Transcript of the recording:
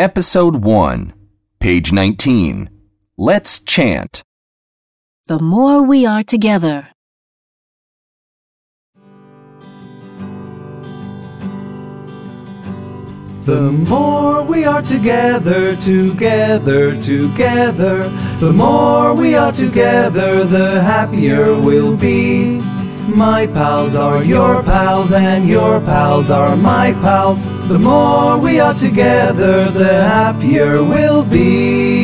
Episode 1, page 19. Let's chant. The more we are together. The more we are together, together, together. The more we are together, the happier we'll be. My pals are your pals and your pals are my pals. The more we are together, the happier we'll be.